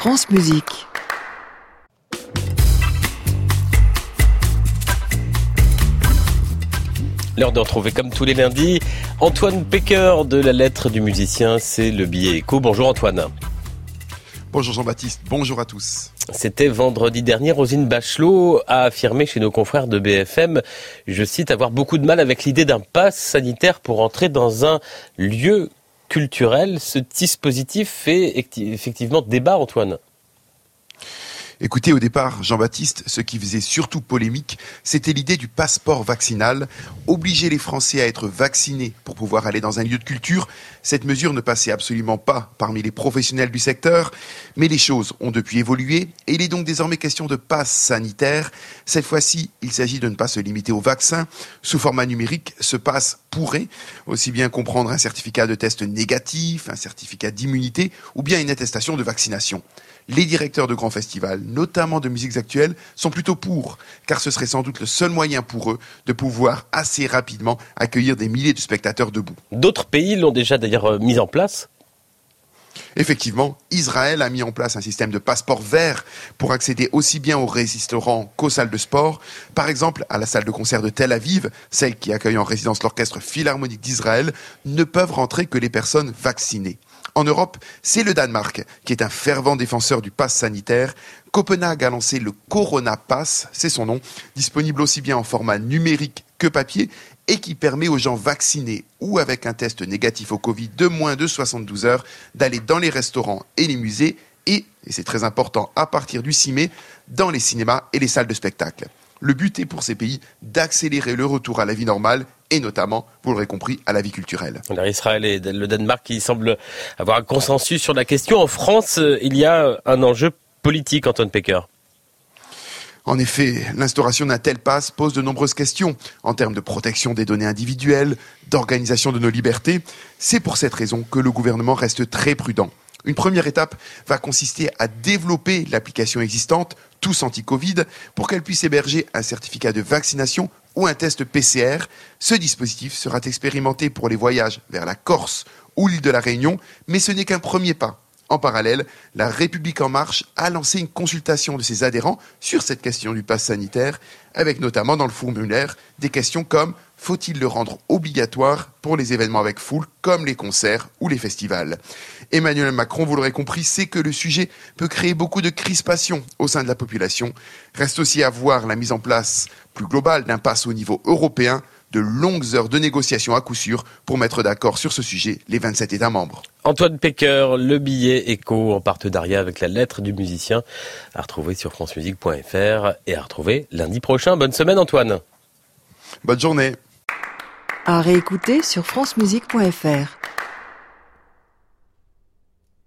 France Musique. L'heure de retrouver comme tous les lundis Antoine Pecker de la lettre du musicien, c'est le billet écho. Bonjour Antoine. Bonjour Jean-Baptiste, bonjour à tous. C'était vendredi dernier, Roselyne Bachelot a affirmé chez nos confrères de BFM, je cite, avoir beaucoup de mal avec l'idée d'un pass sanitaire pour entrer dans un lieu culturel. Ce dispositif fait effectivement débat, Antoine. Écoutez, au départ, Jean-Baptiste, ce qui faisait surtout polémique, c'était l'idée du passeport vaccinal. Obliger les Français à être vaccinés pour pouvoir aller dans un lieu de culture, cette mesure ne passait absolument pas parmi les professionnels du secteur. Mais les choses ont depuis évolué et il est donc désormais question de pass sanitaire. Cette fois-ci, il s'agit de ne pas se limiter au vaccin. Sous format numérique, ce pass pourrait aussi bien comprendre un certificat de test négatif, un certificat d'immunité ou bien une attestation de vaccination. Les directeurs de grands festivals, notamment de musiques actuelles, sont plutôt pour, car ce serait sans doute le seul moyen pour eux de pouvoir assez rapidement accueillir des milliers de spectateurs debout. D'autres pays l'ont déjà d'ailleurs mis en place. Effectivement, Israël a mis en place un système de passeport vert pour accéder aussi bien aux restaurants qu'aux salles de sport. Par exemple, à la salle de concert de Tel Aviv, celle qui accueille en résidence l'orchestre philharmonique d'Israël, ne peuvent rentrer que les personnes vaccinées. En Europe, c'est le Danemark qui est un fervent défenseur du pass sanitaire. Copenhague a lancé le Corona Pass, c'est son nom, disponible aussi bien en format numérique que papier et qui permet aux gens vaccinés ou avec un test négatif au Covid de moins de 72 heures d'aller dans les restaurants et les musées et c'est très important, à partir du 6 mai, dans les cinémas et les salles de spectacle. Le but est pour ces pays d'accélérer le retour à la vie normale et notamment, vous l'aurez compris, à la vie culturelle. Alors Israël et le Danemark qui semblent avoir un consensus sur la question. En France, il y a un enjeu politique, Antoine Pecker. En effet, l'instauration d'un tel pass pose de nombreuses questions en termes de protection des données individuelles, d'organisation de nos libertés. C'est pour cette raison que le gouvernement reste très prudent. Une première étape va consister à développer l'application existante, Tous Anti-Covid, pour qu'elle puisse héberger un certificat de vaccination ou un test PCR. Ce dispositif sera expérimenté pour les voyages vers la Corse ou l'île de la Réunion, mais ce n'est qu'un premier pas. En parallèle, La République En Marche a lancé une consultation de ses adhérents sur cette question du pass sanitaire, avec notamment dans le formulaire des questions comme « Faut-il le rendre obligatoire pour les événements avec foule comme les concerts ou les festivals ?» Emmanuel Macron, vous l'aurez compris, sait que le sujet peut créer beaucoup de crispation au sein de la population. Reste aussi à voir la mise en place plus globale d'un pass au niveau européen, de longues heures de négociations à coup sûr pour mettre d'accord sur ce sujet les 27 États membres. Antoine Pecker, le billet écho en partenariat avec la lettre du musicien, à retrouver sur francemusique.fr et à retrouver lundi prochain. Bonne semaine Antoine. Bonne journée. À réécouter sur francemusique.fr.